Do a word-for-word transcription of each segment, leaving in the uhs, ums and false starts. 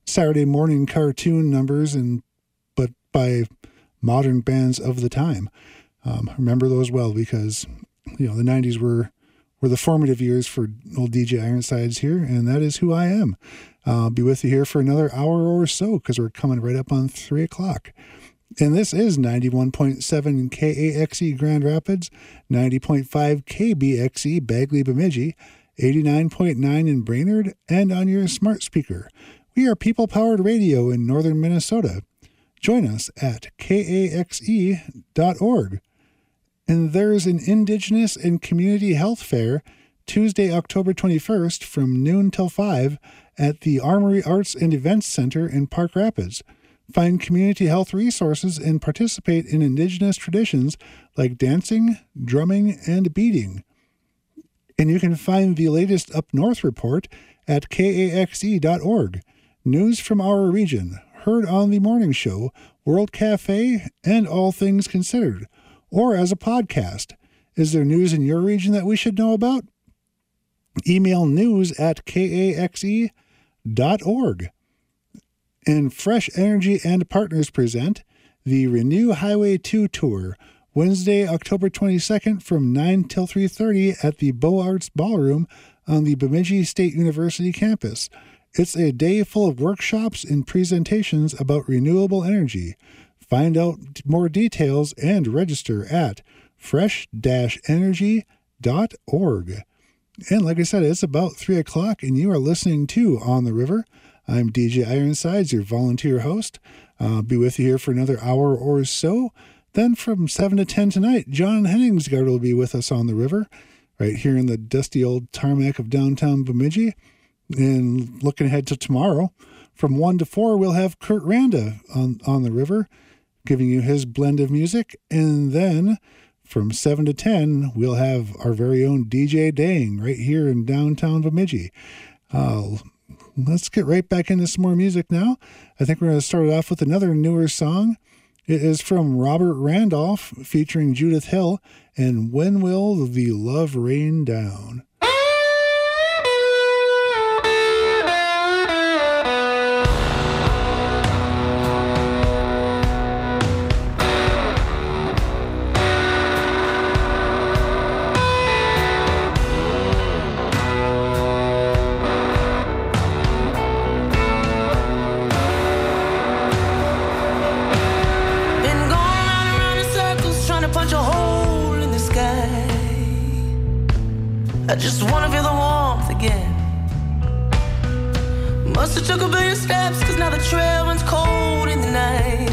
Saturday morning cartoon numbers, and but by modern bands of the time. Um, remember those well because, you know, the nineties were were the formative years for old D J Ironsides here, and that is who I am. I'll be with you here for another hour or so because we're coming right up on three o'clock. And this is ninety-one point seven K A X E Grand Rapids, ninety point five K B X E Bagley Bemidji, eighty-nine point nine in Brainerd, and on your smart speaker. We are people-powered radio in northern Minnesota. Join us at K A X E dot org. And there's an Indigenous and Community Health Fair Tuesday, October twenty-first from noon till five at the Armory Arts and Events Center in Park Rapids. Find community health resources and participate in Indigenous traditions like dancing, drumming, and beading. And you can find the latest Up North report at K A X E dot org. News from our region, heard on the morning show, World Cafe, and All Things Considered, or as a podcast. Is there news in your region that we should know about? Email news at K A X E dot org. And Fresh Energy and Partners present the Renew Highway two Tour, Wednesday, October twenty-second from nine till three thirty at the Beaux Arts Ballroom on the Bemidji State University campus. It's a day full of workshops and presentations about renewable energy. Find out more details and register at fresh dash energy dot org. And like I said, it's about three o'clock and you are listening to On the River. I'm D J Ironsides, your volunteer host. I'll be with you here for another hour or so. Then from seven to ten tonight, John Henningsgaard will be with us on the river, right here in the dusty old tarmac of downtown Bemidji. And looking ahead to tomorrow, from one to four, we'll have Kurt Randa on, on the river, giving you his blend of music. And then from seven to ten, we'll have our very own D J Dang right here in downtown Bemidji. Uh, let's get right back into some more music now. I think we're going to start it off with another newer song. It is from Robert Randolph featuring Judith Hill, and When Will the Love Rain Down? I just wanna feel the warmth again. Must have took a billion steps, cause now the trail runs cold in the night.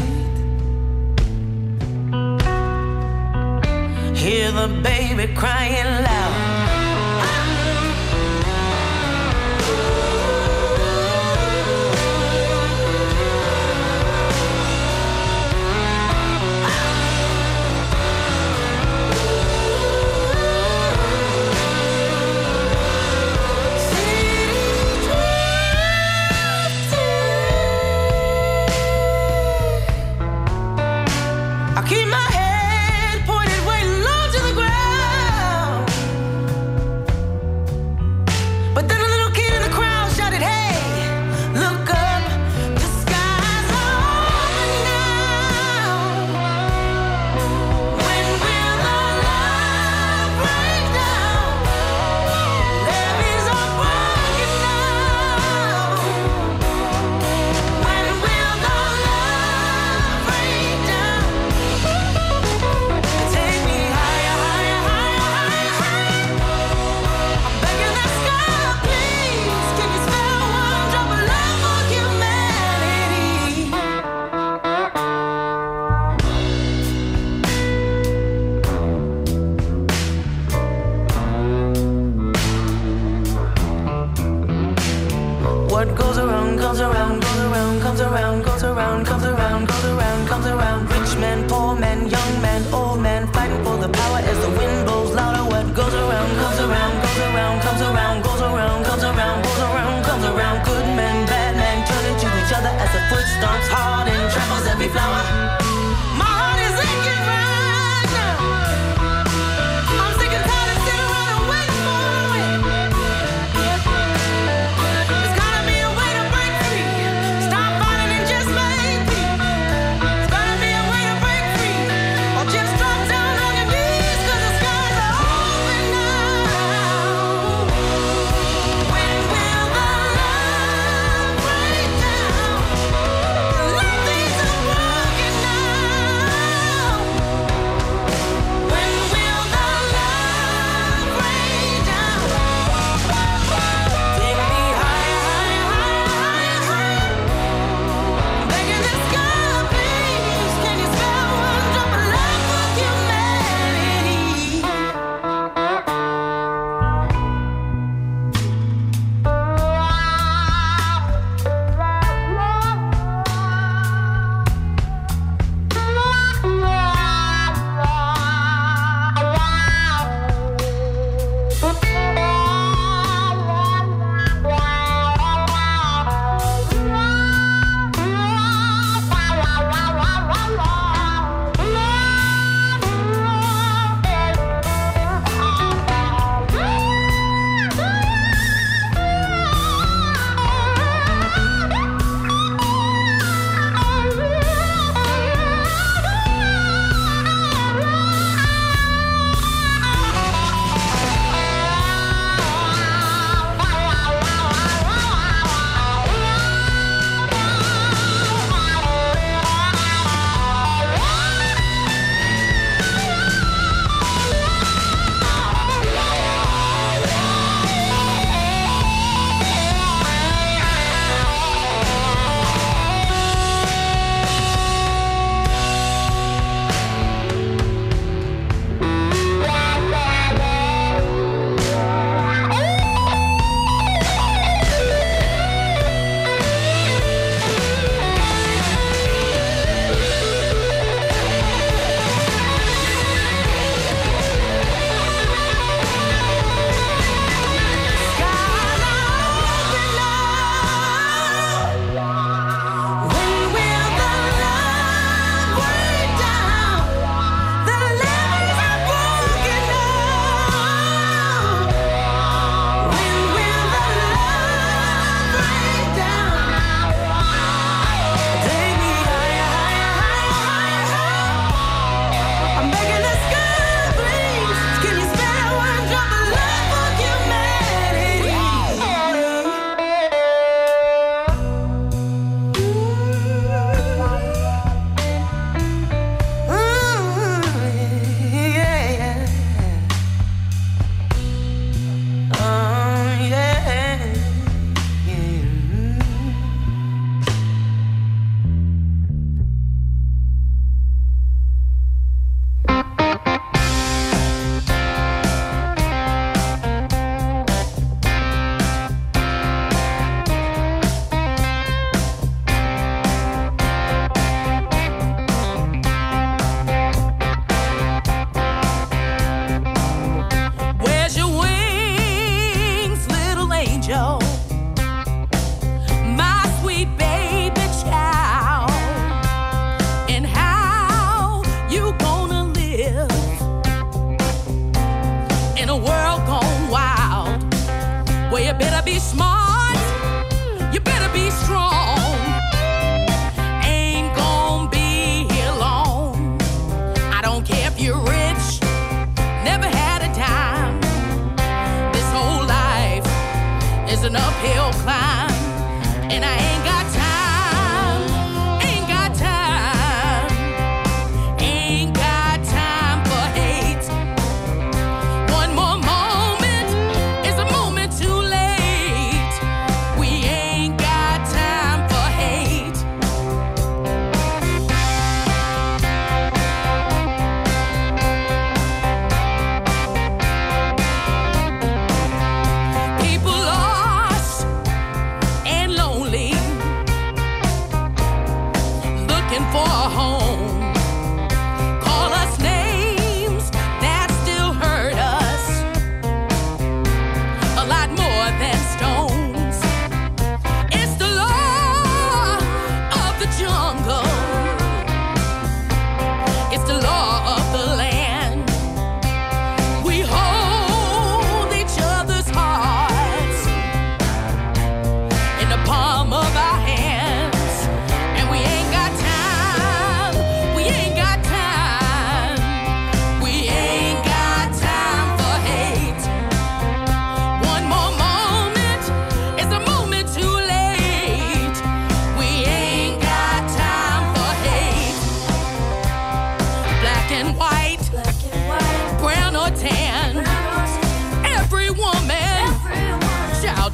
Hear the baby crying loud. Keep my head pointed way low to the ground. Stop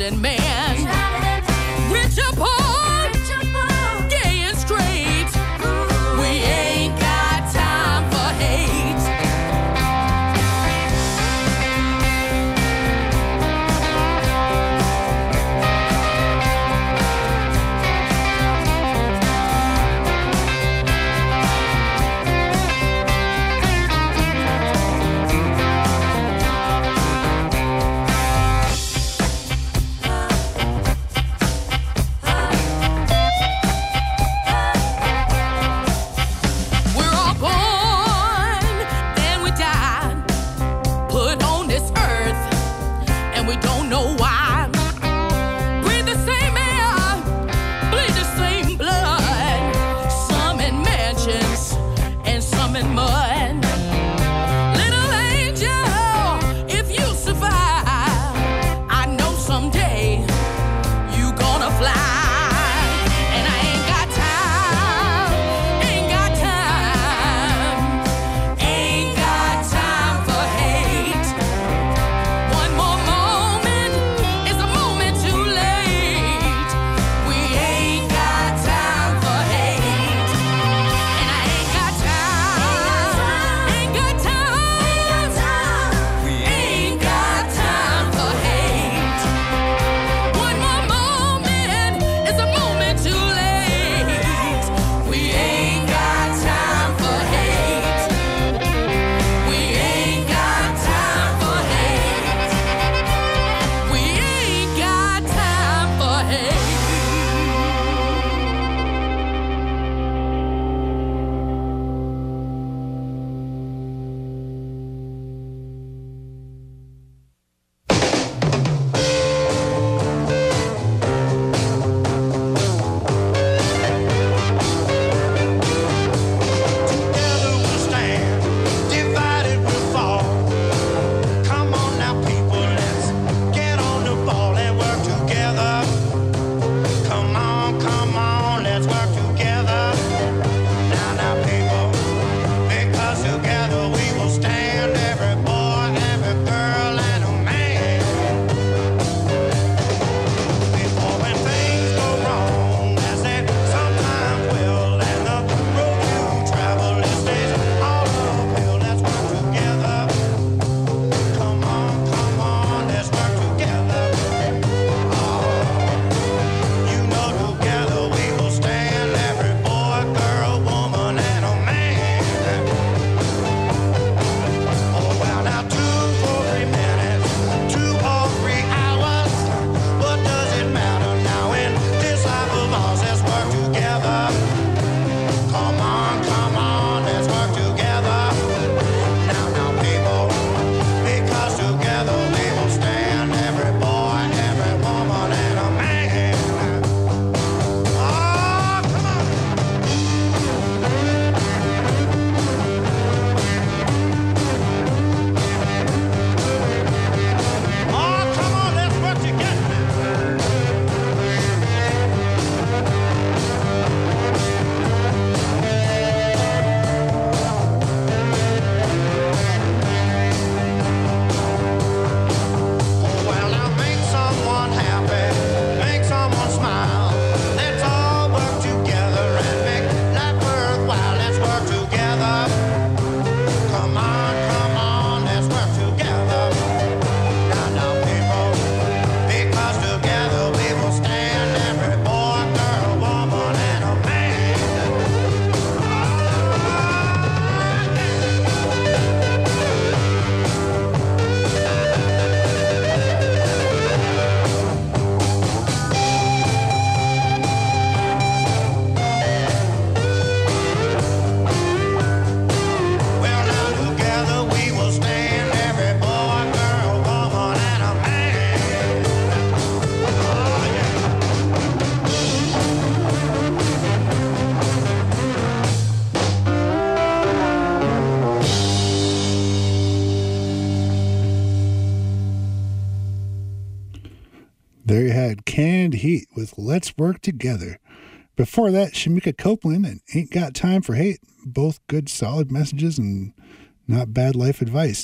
and man. Rich or poor, gay and straight, we ain't got time for hate. There you had Canned Heat with Let's Work Together. Before that, Shamika Copeland and Ain't Got Time for Hate. Both good, solid messages and not bad life advice.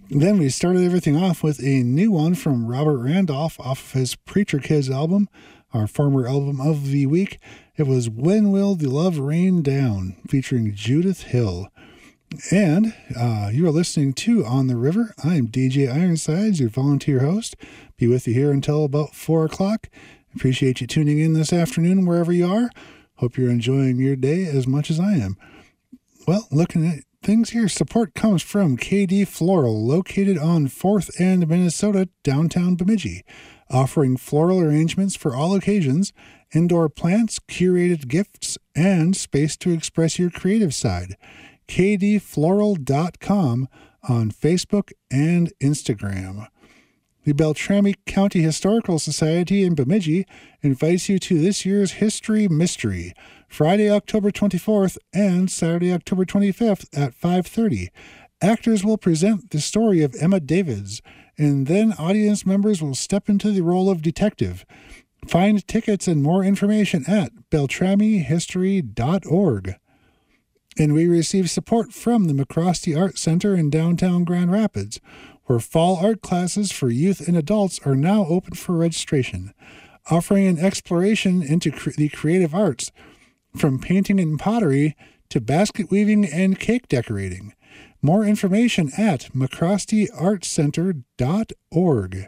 Then we started everything off with a new one from Robert Randolph off of his Preacher Kids album, our former album of the week. It was When Will the Love Rain Down, featuring Judith Hill. And uh, you are listening to On the River. I'm D J Ironsides, your volunteer host. Be with you here until about four o'clock. Appreciate you tuning in this afternoon wherever you are. Hope you're enjoying your day as much as I am. Well, looking at things here, support comes from K D Floral, located on fourth and Minnesota, downtown Bemidji, offering floral arrangements for all occasions, indoor plants, curated gifts, and space to express your creative side. K D floral dot com on Facebook and Instagram. The Beltrami County Historical Society in Bemidji invites you to this year's History Mystery, Friday, October twenty-fourth and Saturday, October twenty-fifth at five thirty. Actors will present the story of Emma Davids, and then audience members will step into the role of detective. Find tickets and more information at beltrami history dot org. And we receive support from the McCrosty Art Center in downtown Grand Rapids, where fall art classes for youth and adults are now open for registration, offering an exploration into cre- the creative arts, from painting and pottery to basket weaving and cake decorating. More information at mccrosty art center dot org.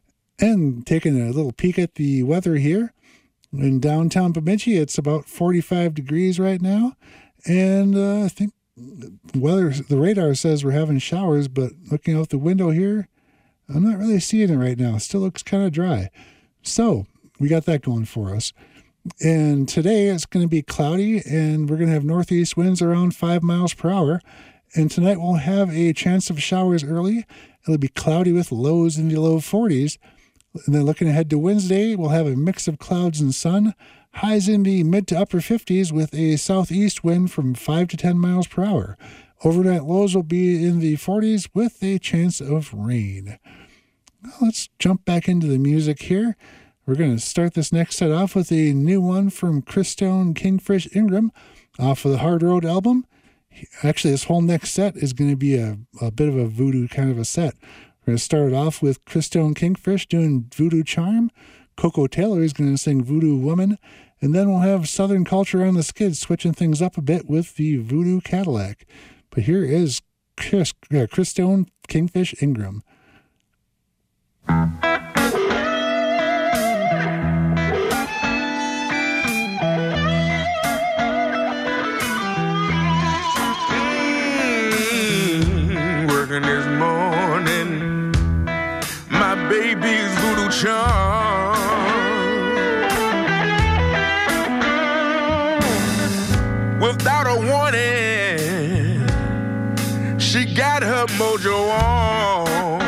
And taking a little peek at the weather here, in downtown Bemidji, it's about forty-five degrees right now. And uh, I think weather, the radar says we're having showers, but looking out the window here, I'm not really seeing it right now. It still looks kind of dry. So we got that going for us. And today it's going to be cloudy, and we're going to have northeast winds around five miles per hour. And tonight we'll have a chance of showers early. It'll be cloudy with lows in the low forties. And then looking ahead to Wednesday, we'll have a mix of clouds and sun. Highs in the mid to upper fifties with a southeast wind from five to ten miles per hour. Overnight lows will be in the forties with a chance of rain. Well, let's jump back into the music here. We're going to start this next set off with a new one from Christone Kingfish Ingram off of the Hard Road album. Actually, this whole next set is going to be a, a bit of a voodoo kind of a set. We're going to start it off with Christone Kingfish doing Voodoo Charm. Coco Taylor is going to sing Voodoo Woman. And then we'll have Southern Culture on the Skids switching things up a bit with the Voodoo Cadillac. But here is Chris, uh, Christone Kingfish Ingram. Mm, working this morning, my baby's Voodoo Charm. Without a warning, she got her mojo on.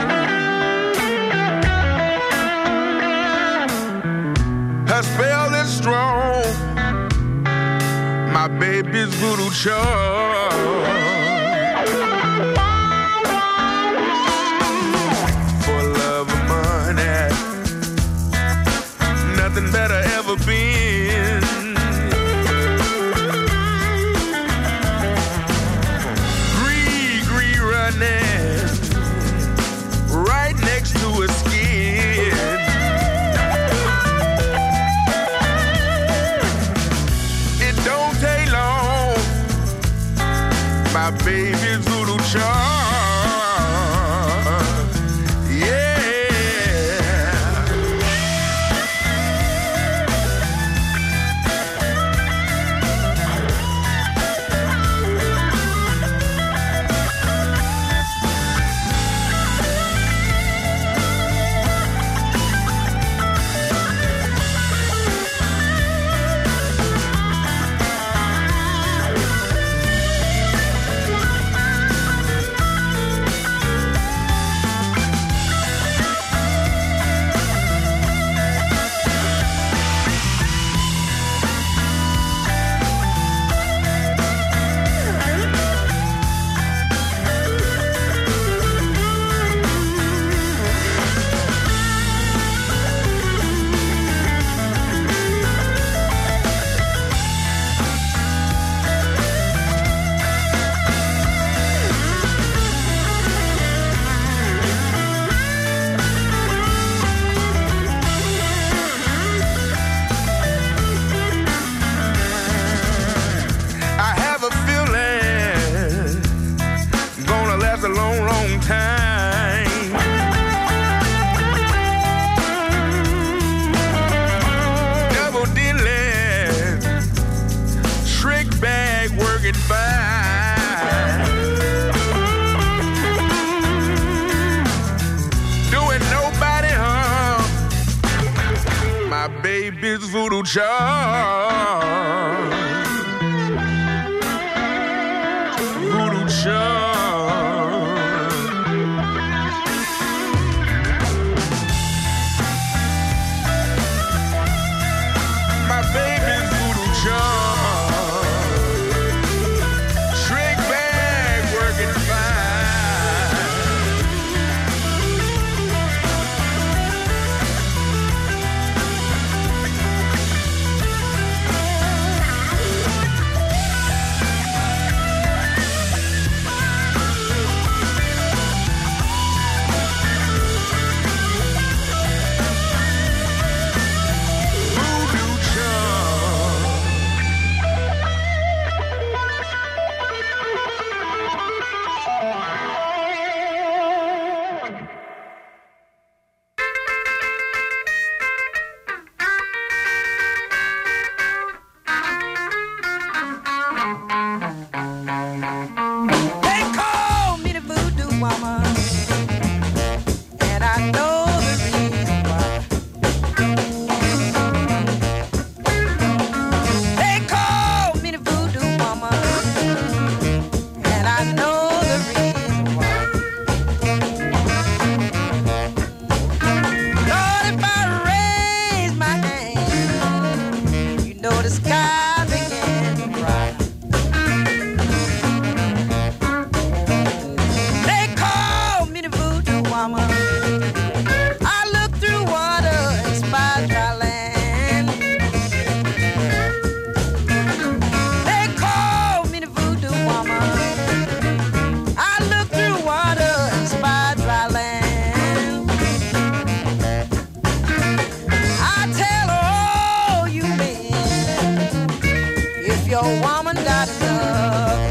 Her spell is strong, my baby's Voodoo Charm. For love or money, nothing better ever been. Right next to her skin. It don't take long, my baby's Voodoo Charm. baby's voodoo charm. Voodoo charm. My baby's voodoo charm. Shrink bag working fine. Voodoo charm. They call me the voodoo woman, and I know the reason why. They call me the voodoo woman, and I know the reason why. Lord, if I raise my hand, you know the sky begin to cry. They call me the voodoo woman. I look through water and spy dry land. They call me the voodoo woman. I look through water and spy dry land. I tell all you men, if your woman got enough,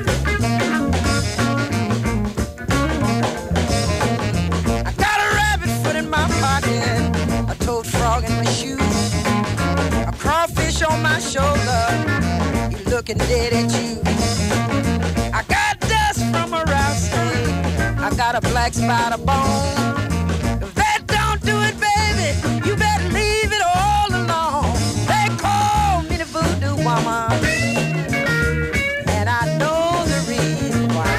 I got a rabbit foot in my pocket, a toad frog in my shoe, a crawfish on my shoulder. You looking dead at you. I got dust from a rattlesnake. I got a black spider bone. If that don't do it, baby, you better leave it all alone. They call me the voodoo woman, and I know the reason why.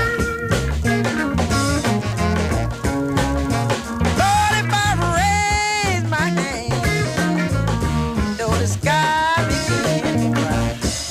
Lord, if I raise my hand, though the sky begin to cry.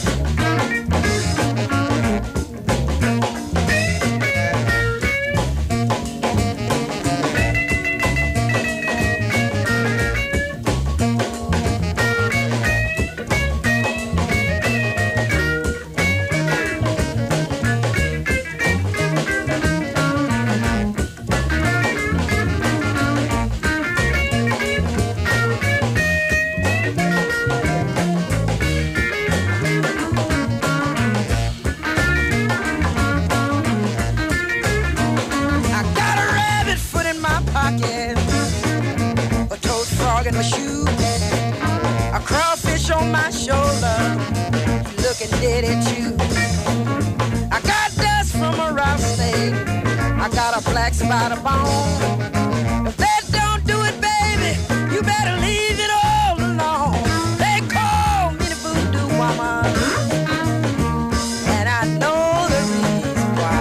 I got a rabbit foot in my pocket, a toad frog in my shoe, a crawfish on my shoulder, looking dead at you. I got dust from a rattlesnake, I got a black spider bone. If that don't do it, baby, you better leave it all alone. They call me the voodoo woman, and I know the reason why.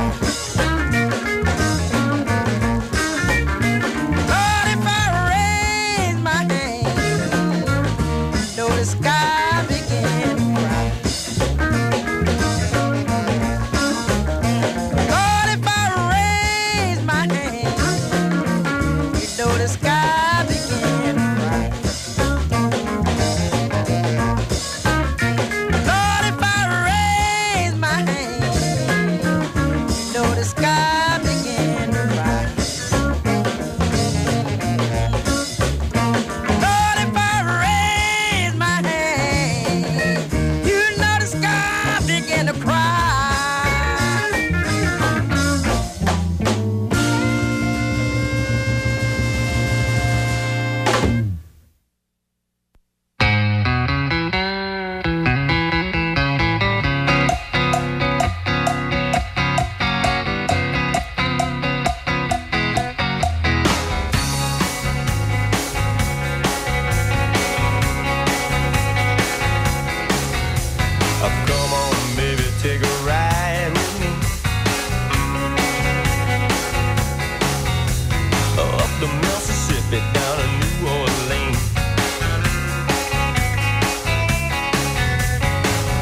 Lord, if I raise my hand, know the sky begin to cry. Lord, if I raise my hand, you know the sky begin to cry. Lord, if I raise my hand, you know the sky begin to cry. Lord, if I raise my hand, you know the sky begin to cry.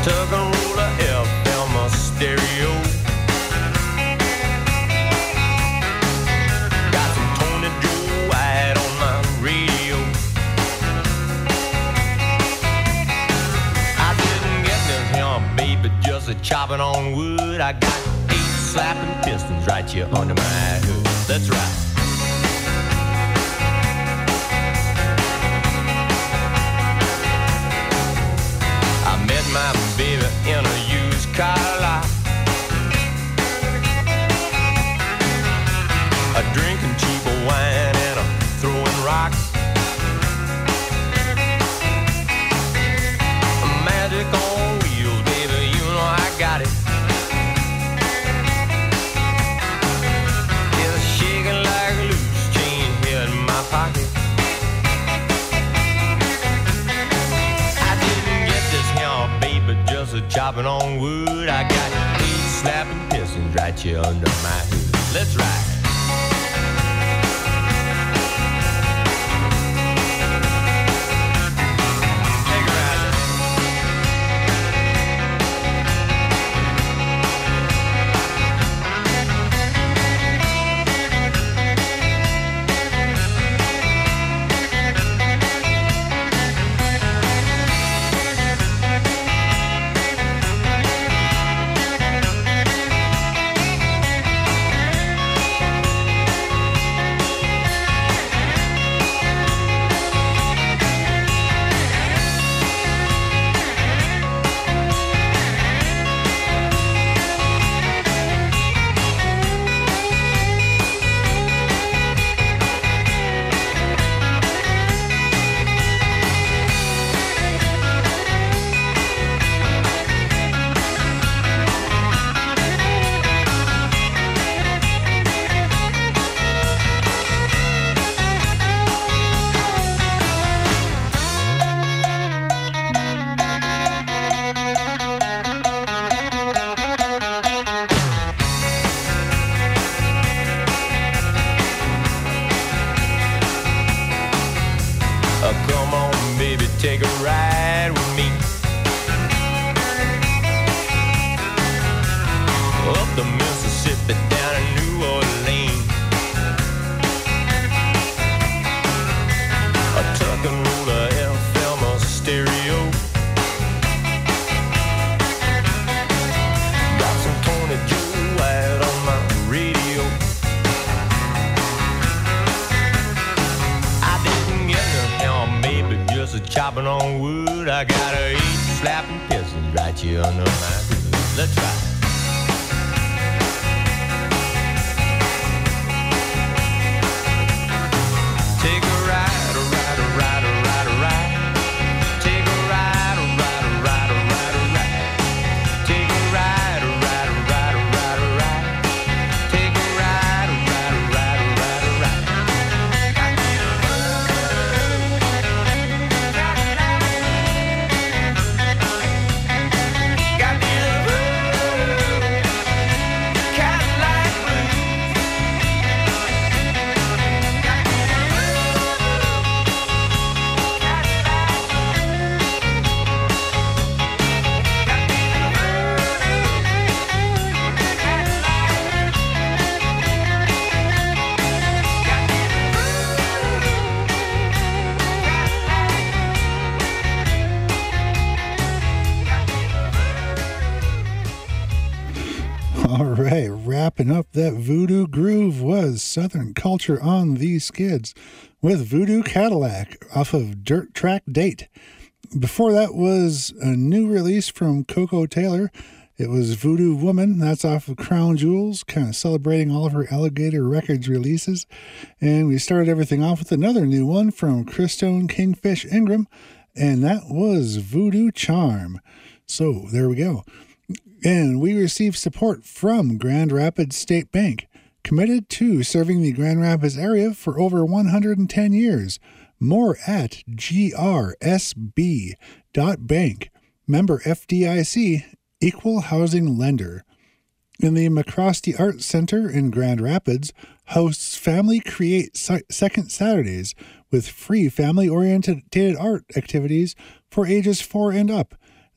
Tuck and roll a F M a stereo. Got some Tony Joe White on my radio. I didn't get this here, baby, just a chopping on wood. I got eight slapping pistons right here under my hood. That's right. I met my baby in a used car lot, a drinking cheap wine and a throwing rocks. A magic on wheels, baby, you know I got it. It's shaking like a loose chain here in my pocket. Just a chopping on wood. I got eight slapping pistons right here under my hood. Let's ride. Take a ride. Take a ride with me up the Mississippi down to New Orleans. A tuck and roll a F M a stereo. Got some Tony Joe White on my radio. I didn't get no help, baby, just a chopping on wood. I got a eight slapping pistons right here under my hood. Let's ride. Take a ride, a ride, a ride, a ride, a ride. Take a ride, a ride, a ride, a ride, a ride. Take a ride, a ride, a ride, a ride, a ride. Take a ride, a ride, a ride, a ride, a ride. All right, wrapping up that voodoo groove was Southern Culture on the Skids with Voodoo Cadillac off of Dirt Track Date. Before that was a new release from Coco Taylor. It was Voodoo Woman. That's off of Crown Jewels, kind of celebrating all of her Alligator Records releases. And we started everything off with another new one from Christone Kingfish Ingram, and that was Voodoo Charm. So there we go. And we received support from Grand Rapids State Bank, committed to serving the Grand Rapids area for over one hundred ten years. More at G R S B dot bank. Member F D I C, Equal Housing Lender. And the McCrosty Arts Center in Grand Rapids hosts Family Create Second Saturdays with free family-oriented art activities for ages four and up.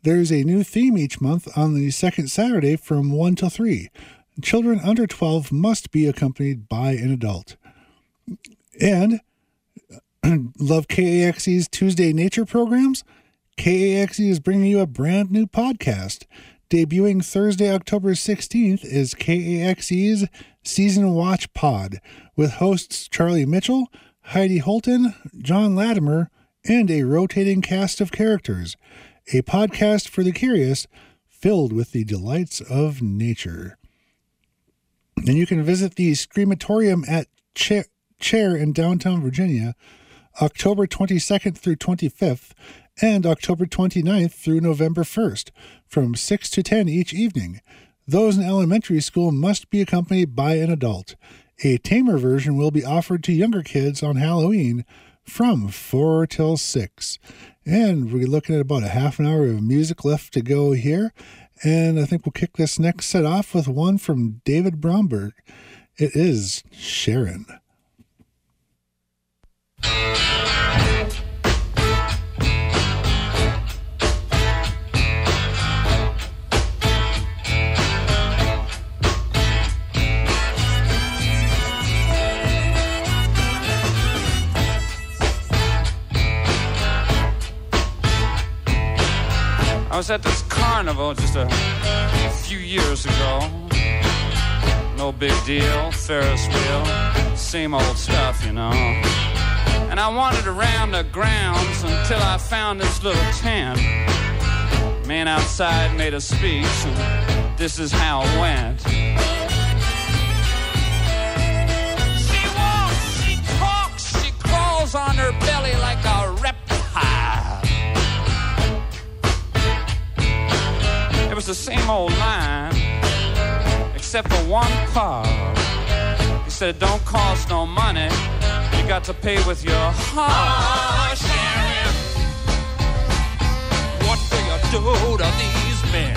There's a new theme each month on the second Saturday from one till three. Children under twelve must be accompanied by an adult. And love K A X E's Tuesday Nature programs? K A X E is bringing you a brand new podcast. Debuting Thursday, October sixteenth is K A X E's Season Watch Pod with hosts Charlie Mitchell, Heidi Holton, John Latimer, and a rotating cast of characters. A podcast for the curious, filled with the delights of nature. And you can visit the Screamatorium at Chair, Chair in downtown Virginia, October twenty-second through twenty-fifth, and October twenty-ninth through November first, from six to ten each evening. Those in elementary school must be accompanied by an adult. A tamer version will be offered to younger kids on Halloween from four till six. And we're looking at about a half an hour of music left to go here. And I think we'll kick this next set off with one from David Bromberg. It is Sharon. I was at this carnival just a few years ago. No big deal, Ferris wheel, same old stuff, you know. And I wandered around the grounds until I found this little tent. Man outside made a speech, and this is how it went. She walks, she talks, she crawls on her belly like a reptile. It was the same old line, except for one part. He said it don't cost no money, you got to pay with your heart. Oh, Sharon, what do you do to these men?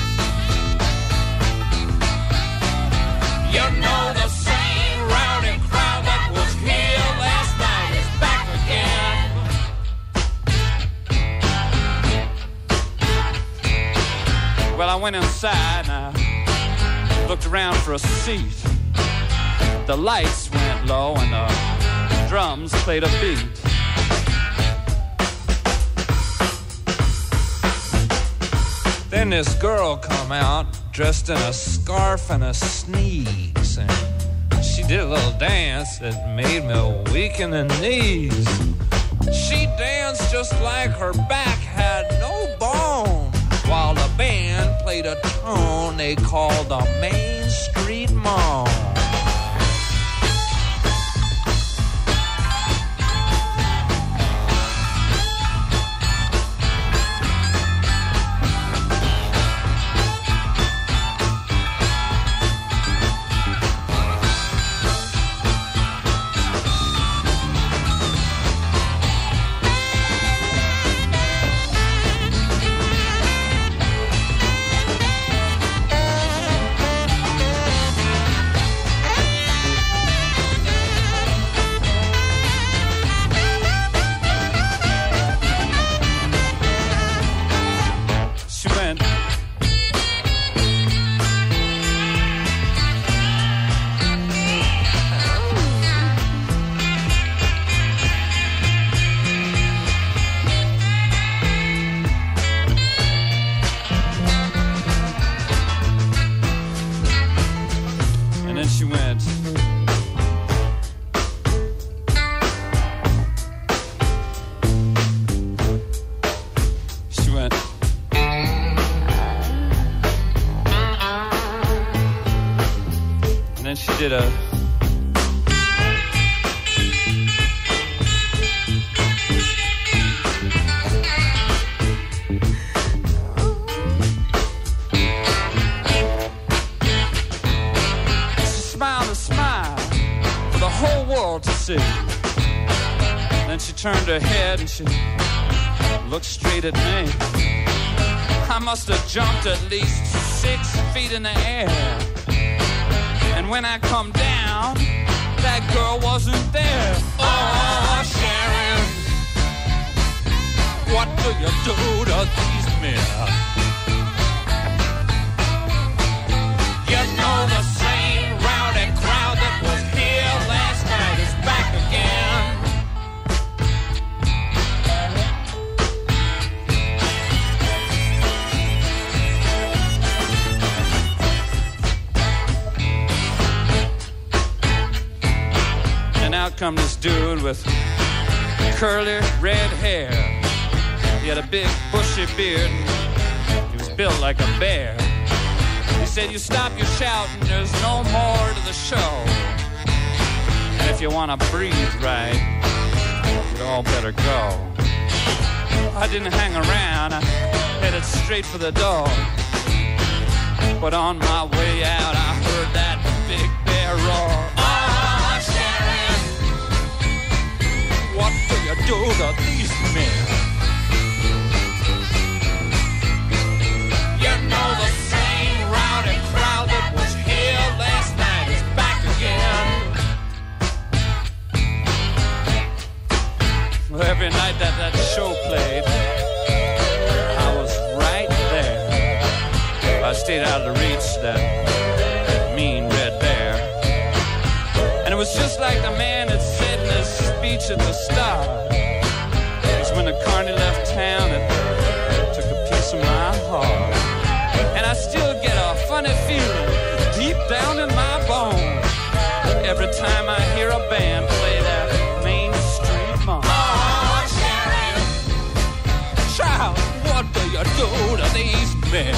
You know the same rowdy crowd that was here last night is back again. Well, I went inside and I looked around for a seat. The lights went low and the drums played a beat. Then this girl come out dressed in a scarf and a sneeze, and she did a little dance that made me weak in the knees. She danced just like her back had no bone, while the band played a tune they called the Main Street Moan. Did a she smiled a smile for the whole world to see. Then she turned her head and she looked straight at me. I must have jumped at least six feet in the air. And when I come down, that girl wasn't there. Oh, Sharon, what do you do to these Eastmere. You know the same rowdy crowd that was here last night is back again. And out come this dude with curly red hair. He had a big bushy beard and he was built like a bear. He said, you stop your shouting, there's no more to the show. And if you want to breathe right, you'd all better go. I didn't hang around, I headed straight for the door. But on my way out, I heard that big bear roar. Oh, Sharon, what do you do to these men? You know the same rowdy crowd that was here last night is back again. Well, every night that that show played, I was right there. I stayed out of the reach of that mean red bear. And it was just like the man had said in his speech at the start. It was when the carny left town, it took a piece of my heart. And I still get a funny feeling deep down in my bones every time I hear a band play that Main Street Moan. Oh, Sharon, child, what do you do to these men?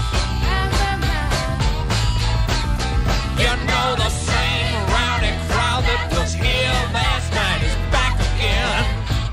You know the same rowdy crowd that was here last night is back again.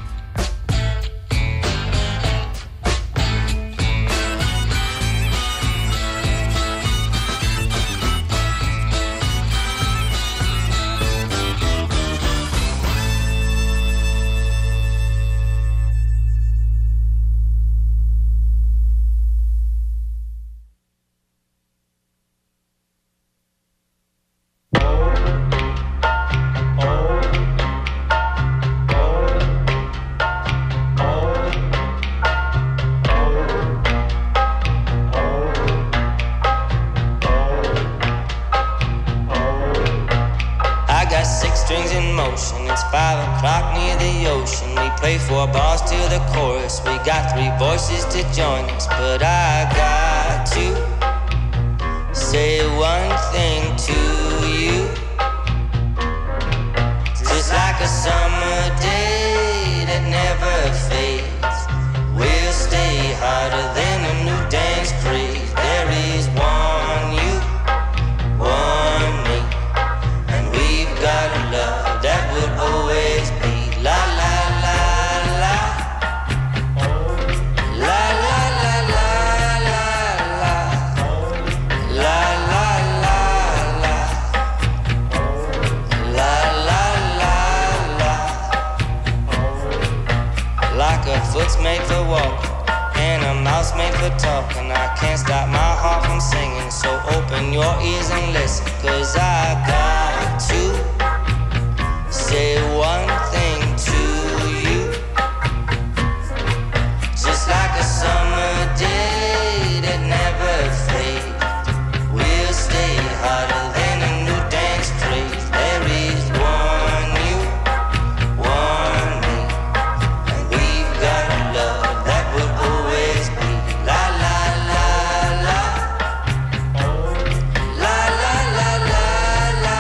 I got six strings in motion. It's five o'clock near the ocean. We play four bars to the chorus. We got three voices to join us, but I got to say one thing to you. Just like a summer day that never fades, we'll stay hotter than a new dance craze. There is one you, one me, and we've got a love that will always be la la la la. La la la la la la. La la la la. La la la la. Like a foot's made for walking and a mouth's made for talking. I can't stop my heart from singing, so open your ears and listen, 'cause I got to say one thing to you. Just like a summer day that never fades, we'll stay hotter than a new dance craze. There is one you, one me, and we've got a love that will always be la la la la. La la la la la.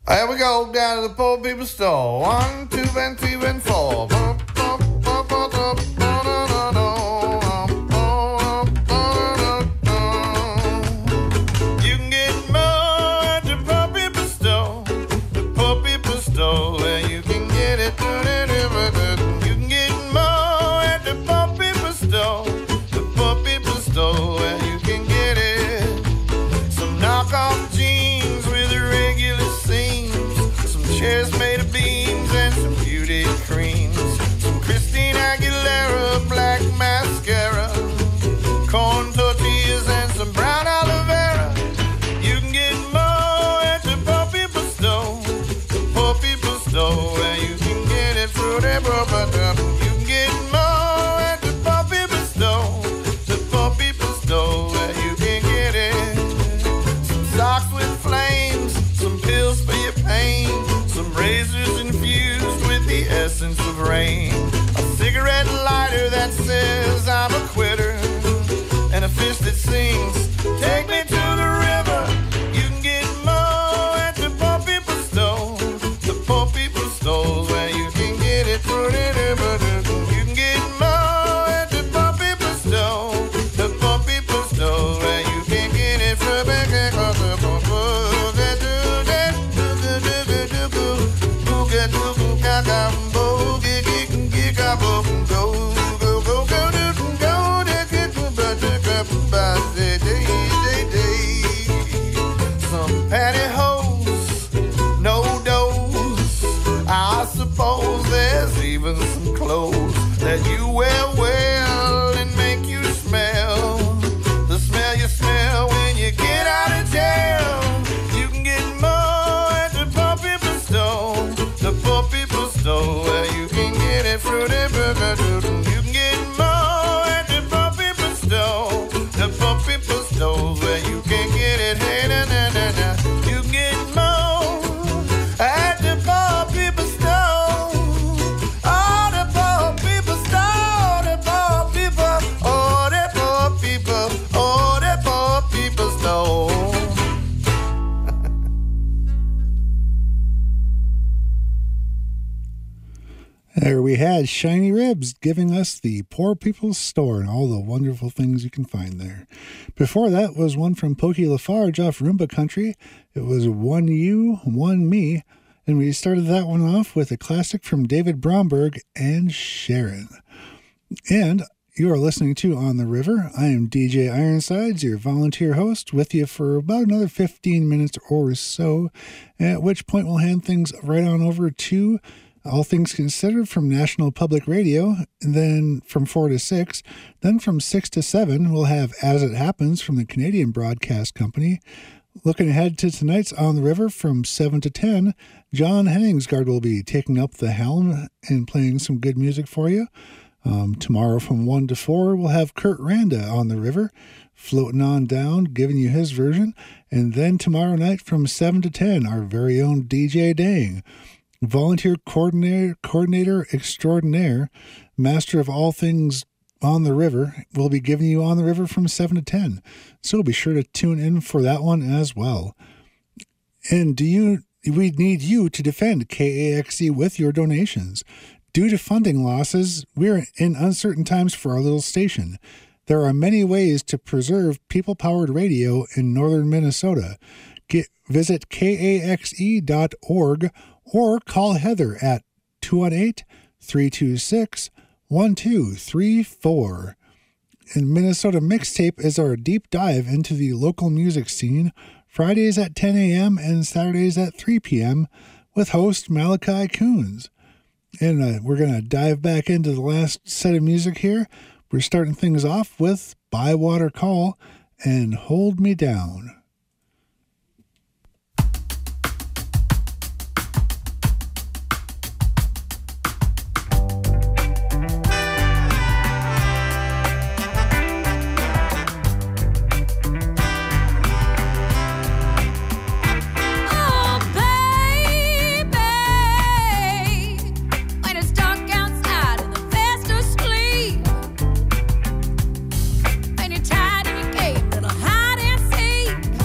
There we go, down to the poor people's store. One, two, and three, and four. You can get more at the poor people's store. The poor people's store, where you can get it. You can get more at the poor people's store. The poor people's store, where you can get it. Some knockoff jeans with irregular seams, some chairs made of beans and some beauty creams, some Christina Aguilera black mascara, corn tortillas and some brown aloe vera. You can get more at the poor people's store, the poor people's store, where you can get it fruity. You can get more at the poor people's store, the poor people's store, where you can get it. Some socks with flames, some pills for your pain, some razors infused with the essence of rain, a cigarette lighter that says I'm a quitter, and a fish that sings, take me to the river. You can get more at the poor people's store, the poor people's store, where you can get it. You can get more at the poor people's store, the poor people's store, where you can get it. Some pantyhose, no dose. I suppose there's even some clothes that you wear well and make you smell the smell you smell when you get out of jail. You can get more at the poor people's store, the poor people's store, where you can get it fruity. You can get more at the poor people's store, the poor people's store, where you can get it. Hey, na, na, na, na. You can get more at the poor people's store. Oh, the poor people's store, the poor people. Oh, the poor people. Oh, the poor people's store. There we had Shiny Ribs giving us the Poor People's Store and all the wonderful things you can find there. Before that was one from Pokey Lafarge off Roomba Country. It was One You, One Me. And we started that one off with a classic from David Bromberg and Sharon. And you are listening to On the River. I am D J Ironsides, your volunteer host, with you for about another fifteen minutes or so, at which point we'll hand things right on over to All Things Considered from National Public Radio, and then from four to six. Then from six to seven, we'll have As It Happens from the Canadian Broadcast Company. Looking ahead to tonight's On the River from seven to ten, John Henningsgaard will be taking up the helm and playing some good music for you. Um, tomorrow from one to four, we'll have Kurt Randa on the river, floating on down, giving you his version. And then tomorrow night from seven to ten, our very own D J Dang, volunteer coordinator, coordinator extraordinaire, master of all things on the river, will be giving you On the River from seven to ten. So be sure to tune in for that one as well. And do you, we need you to defend K A X C with your donations. Due to funding losses, we're in uncertain times for our little station. There are many ways to preserve people-powered radio in northern Minnesota. Get, visit K A X E dot org or call Heather at two one eight, three two six, one two three four. And Minnesota Mixtape is our deep dive into the local music scene, Fridays at ten a.m. and Saturdays at three p.m. with host Malachi Coons. And uh, we're going to dive back into the last set of music here. We're starting things off with Bywater Call and Hold Me Down. Tired and you gave little hide and seek.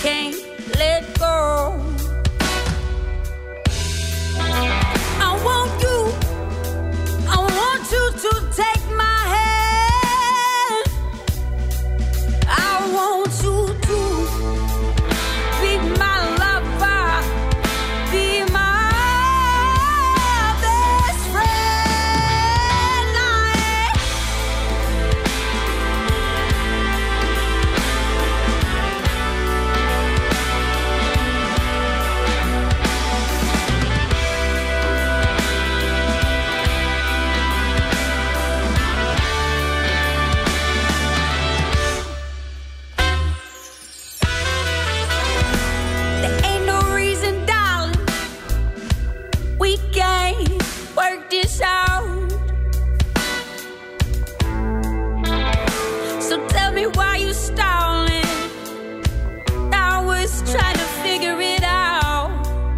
can't let go. I want you, I want you to take my hand. I want you to be my lover, be my best friend. I There ain't no reason, darling, we can't work this out. So tell me why you stalling. I was trying to figure it out.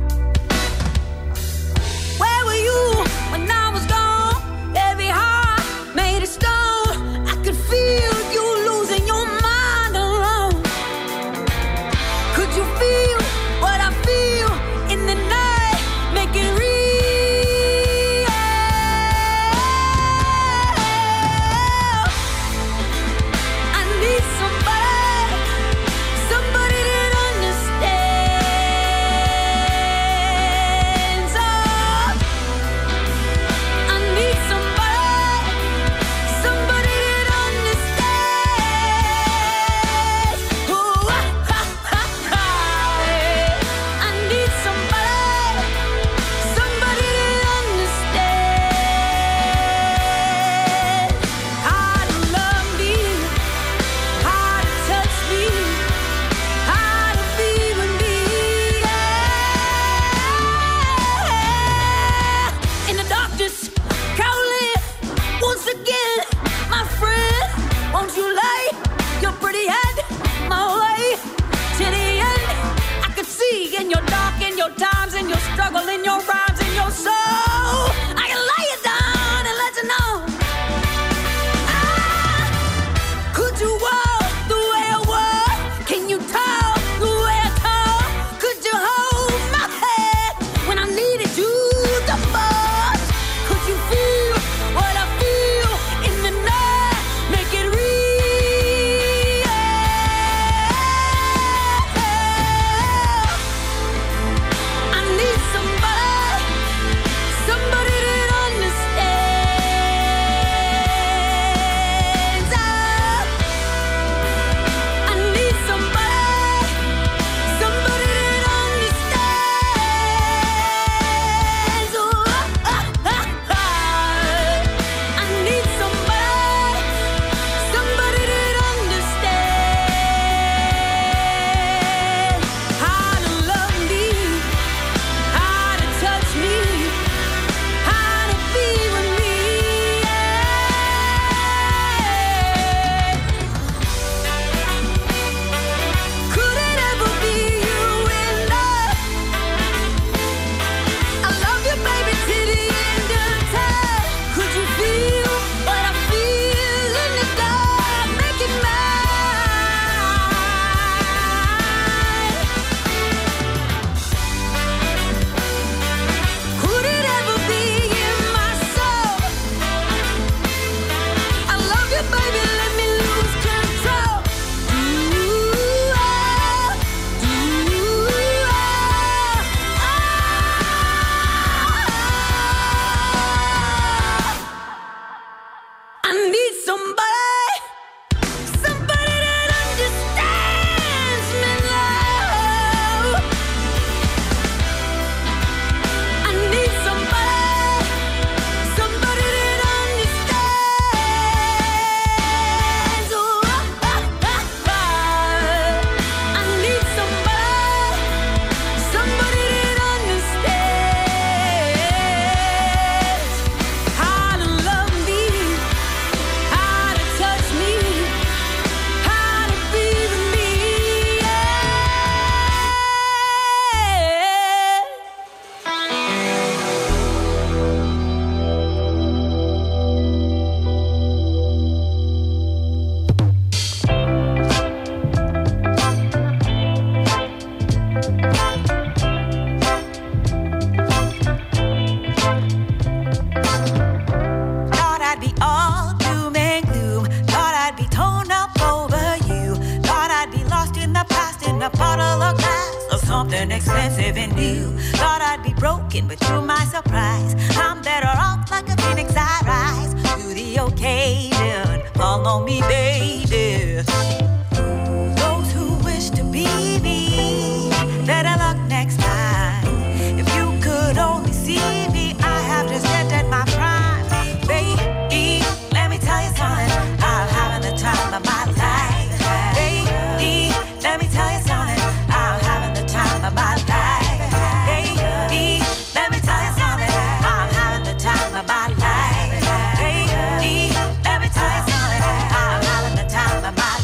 Where were you when I was gone? Every heart made of stone. I could feel you losing your mind alone. Could you feel what I feel in the night? Make it real. I need somebody, somebody that understands. Oh, I need somebody, somebody that understands. Oh, ah, ha, ha, ha, yeah. I need somebody, somebody that understands how to love me, how to touch me, how to be with me. Yeah. In the darkness, calling once again, my friend. Won't you lay your pretty head my way to the end? I could see in your dark, in your times, in your struggle, in your rhymes, in your soul. I can lay it down and let you know. Ah, could you walk the way I walk? Can you talk the way I talk? Could you hold my hand when I needed you the most? Could you feel what I feel in the night? Make it real. I need somebody, be torn up over you. Thought I'd be lost in the past in a bottle of glass or something expensive and new. Thought I'd be broken, but to my surprise, I'm better off like a phoenix. I rise to the occasion. Follow me, baby. Those who wish to be me, better luck next time. If you could only see me, I have just entered my prime. Baby, let me tell you something, I'm having the time of my life. Baby, let me tell you something, I'm having the time of my life. Baby, let me tell you something, I'm having the time of my life. Baby, let me tell you something, I'm having the time of my life.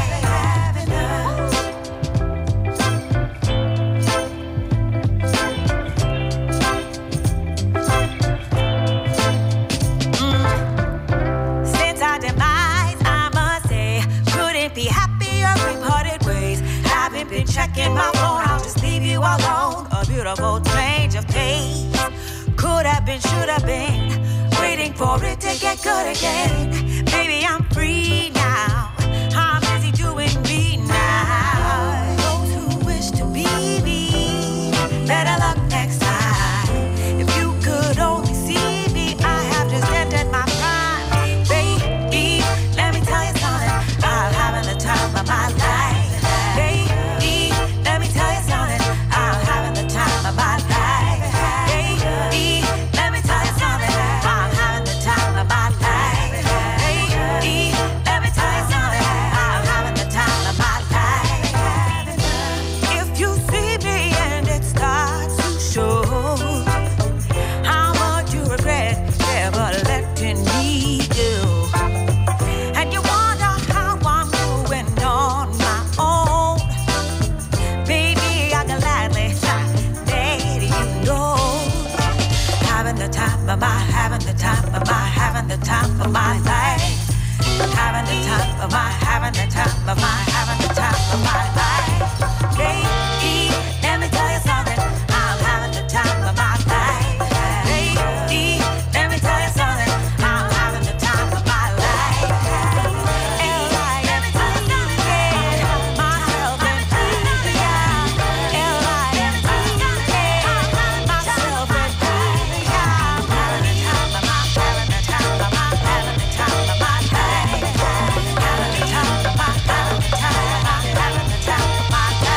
Since our demise, I must say, couldn't be happier we parted ways. Haven't been checking my phone, I'll just leave you alone. A beautiful change of pace. Could have been, should have been, waiting for it to get good again. Baby, I'm free now. I'm busy doing me now. Those who wish to be me, better luck next time. If you could only see me, I have just entered my prime. Baby, let me tell you something, I'm having the time of my life. Baby, let me tell you something, I'm having the time of my life. Baby, let me tell you something, I'm having the time of my life. Baby, let me tell you something, I'm having the time of my life. If you see me and it starts to show how much you regret ever letting me do, and you wonder how I'm doing on my own, baby, I gladly let you know. Having the time of my, having the time of my, having the time of my life. Having the time of my, having the time of my, having the time of my life. Baby, let me tell you something, I'm having the time of my life. Baby, let me tell you something, I'm having the time of my life. L I F E, yeah, myself and me, yeah. L I F E, yeah, myself and me, yeah. I'm having the time of my, having the time of my, having the time of my life. Having the time of my, having the time of my, having the time of my life.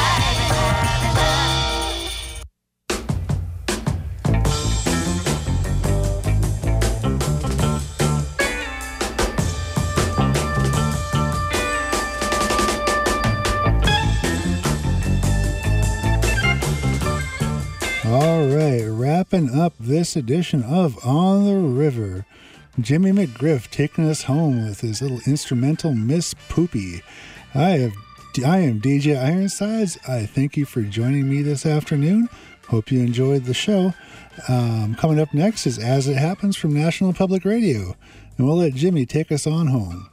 All right, wrapping up this edition of On the River, Jimmy McGriff taking us home with his little instrumental Miss Poopy. I have, I am D J Ironsides. I thank you for joining me this afternoon. Hope you enjoyed the show. Um, coming up next is As It Happens from National Public Radio, and we'll let Jimmy take us on home.